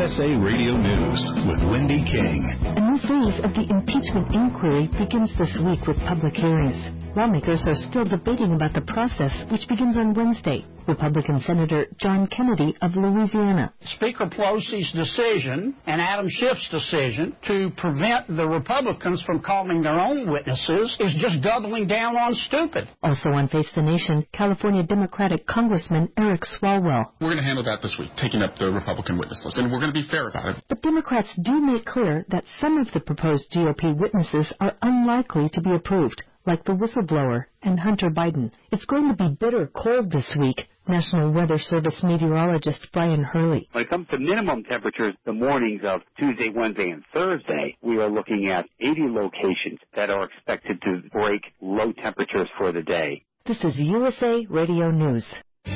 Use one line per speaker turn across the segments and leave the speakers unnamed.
USA Radio News with Wendy King.
A new phase of the impeachment inquiry begins this week with public hearings. Lawmakers are still debating about the process, which begins on Wednesday. Republican Senator John Kennedy of Louisiana.
Speaker Pelosi's decision and Adam Schiff's decision to prevent the Republicans from calling their own witnesses is just doubling down on stupid.
Also on Face the Nation, California Democratic Congressman Eric Swalwell.
We're going to handle that this week, taking up the Republican witness list, and we're going to be fair about it.
But Democrats do make clear that some of the proposed GOP witnesses are unlikely to be approved, like the whistleblower and Hunter Biden. It's going to be bitter cold this week. National Weather Service meteorologist Brian Hurley.
When it comes to minimum temperatures, the mornings of Tuesday, Wednesday, and Thursday, we are looking at 80 locations that are expected to break low temperatures for the day.
This is USA Radio News.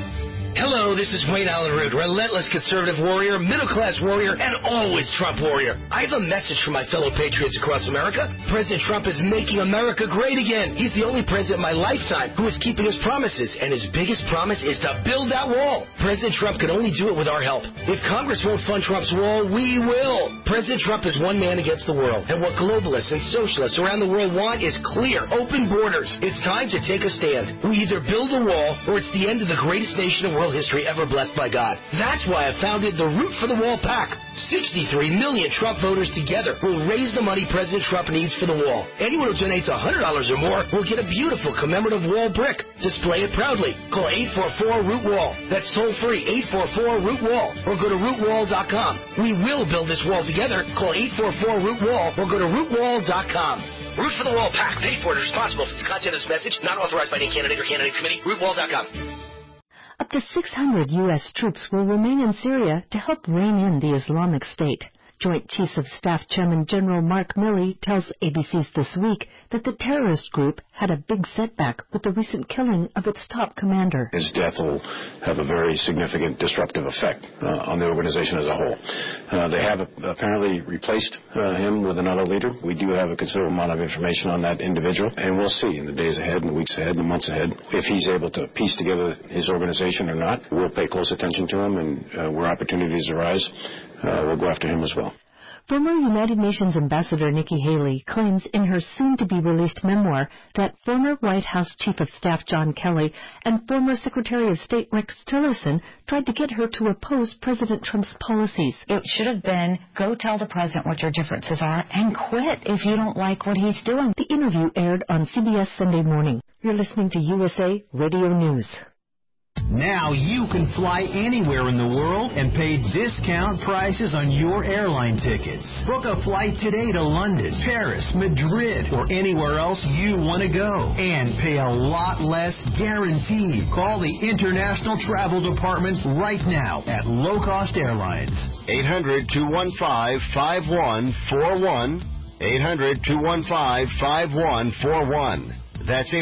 Hello, this is Wayne Allen Root, relentless conservative warrior, middle-class warrior, and always Trump warrior. I have a message for my fellow patriots across America. President Trump is making America great again. He's the only president in my lifetime who is keeping his promises, and his biggest promise is to build that wall. President Trump can only do it with our help. If Congress won't fund Trump's wall, we will. President Trump is one man against the world, and what globalists and socialists around the world want is clear, open borders. It's time to take a stand. We either build a wall, or it's the end of the greatest nation in world history ever blessed by God. That's why I founded the Root for the Wall PAC. 63 million Trump voters together will raise the money President Trump needs for the wall. Anyone who donates $100 or more will get a beautiful commemorative wall brick. Display it proudly. Call 844-ROOT-WALL. That's toll-free, 844-ROOT-WALL. Or go to rootwall.com. We will build this wall together. Call 844-ROOT-WALL or go to rootwall.com. Root for the Wall PAC. Paid for and responsible for the content of this message. Not authorized by any candidate or candidates committee. rootwall.com.
Up to 600 U.S. troops will remain in Syria to help rein in the Islamic State. Joint Chiefs of Staff Chairman General Mark Milley tells ABC's This Week that the terrorist group had a big setback with the recent killing of its top commander.
His death will have a very significant disruptive effect on the organization as a whole. They have apparently replaced him with another leader. We do have a considerable amount of information on that individual, and we'll see in the days ahead, in the weeks ahead, in the months ahead, if he's able to piece together his organization or not. We'll pay close attention to him, and where opportunities arise, we'll go after him as well.
Former United Nations Ambassador Nikki Haley claims in her soon-to-be-released memoir that former White House Chief of Staff John Kelly and former Secretary of State Rex Tillerson tried to get her to oppose President Trump's policies.
It should have been, go tell the president what your differences are and quit if you don't like what he's doing.
The interview aired on CBS Sunday Morning. You're listening to USA Radio News.
Now you can fly anywhere in the world and pay discount prices on your airline tickets. Book a flight today to London, Paris, Madrid, or anywhere else you want to go. And pay a lot less guaranteed. Call the International Travel Department right now at Low Cost Airlines.
800-215-5141. 800-215-5141. That's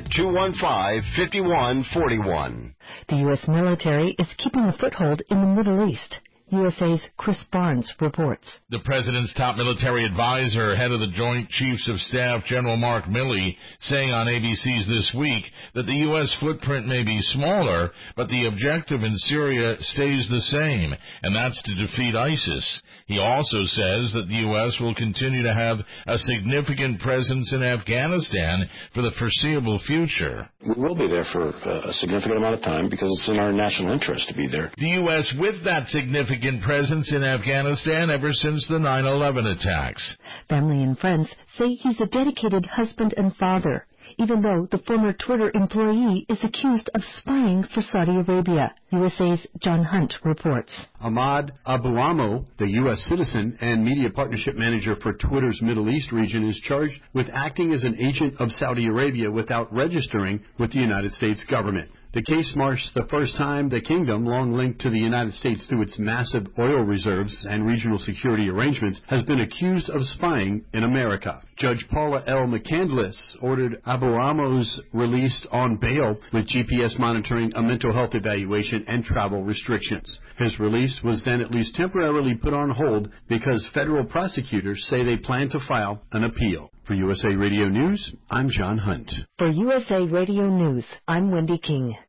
800-215-5141.
The U.S. military is keeping a foothold in the Middle East. USA's Chris Barnes reports.
The president's top military advisor, head of the Joint Chiefs of Staff, General Mark Milley, saying on ABC's This Week that the U.S. footprint may be smaller, but the objective in Syria stays the same, and that's to defeat ISIS. He also says that the U.S. will continue to have a significant presence in Afghanistan for the foreseeable future.
We will be there for a significant amount of time because it's in our national interest to be there.
The U.S. with that significant presence in Afghanistan ever since the 9/11 attacks.
Family and friends say he's a dedicated husband and father, even though the former Twitter employee is accused of spying for Saudi Arabia. USA's John Hunt reports.
Ahmad Abuamo, the U.S. citizen and media partnership manager for Twitter's Middle East region, is charged with acting as an agent of Saudi Arabia without registering with the United States government. The case marks the first time the kingdom, long linked to the United States through its massive oil reserves and regional security arrangements, has been accused of spying in America. Judge Paula L. McCandless ordered Abuamo's released on bail with GPS monitoring, a mental health evaluation, and travel restrictions. His release was then at least temporarily put on hold because federal prosecutors say they plan to file an appeal. For USA Radio News, I'm John Hunt.
For USA Radio News, I'm Wendy King.